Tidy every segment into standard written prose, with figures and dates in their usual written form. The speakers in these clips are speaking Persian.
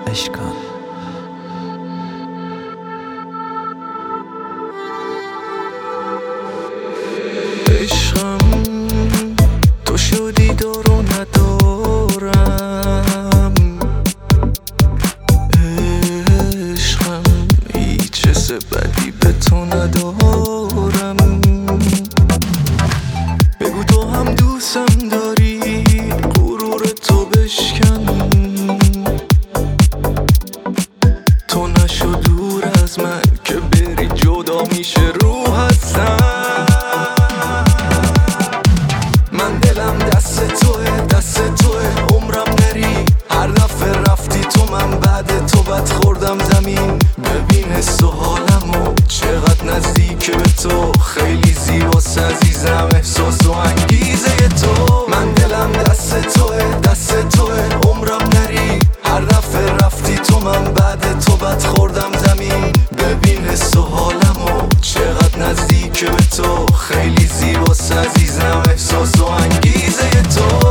خفش کن. عشقم تو شدی دارو ندارم، عشقم هیچ حس بدی به تو ندارم. بگو تو هم دوستم داری، غرور تو بشکن، تو نشو دور از من که بری جدا میشه رو هستم. من دلم دست توه، دست توه، عمرم نری. هر دفعه رفتی تو من بعد تو بد خوردم زمین. ببین حس و حالمو چقدر نزدیک به تو، خیلی زیباست عزیزم احساس و انگیزه تو. من دلم دست توه، دست توه، عمرم نری. هر دفعه رفتی تو من بعد تو بد خوردم زمین. ببین حس و حالمو چقدر نزدیک به تو، خیلی زیباست عزیزم احساس و انگیزه تو.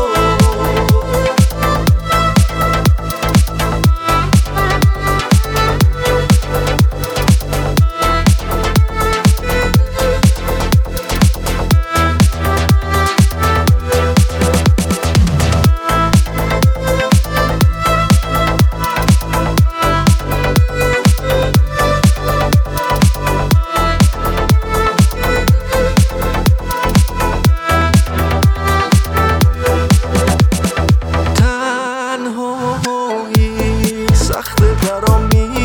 سخته برام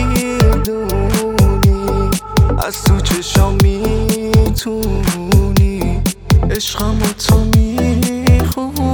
میدونی، از تو چشام میتونی عشقمو تو میخونی.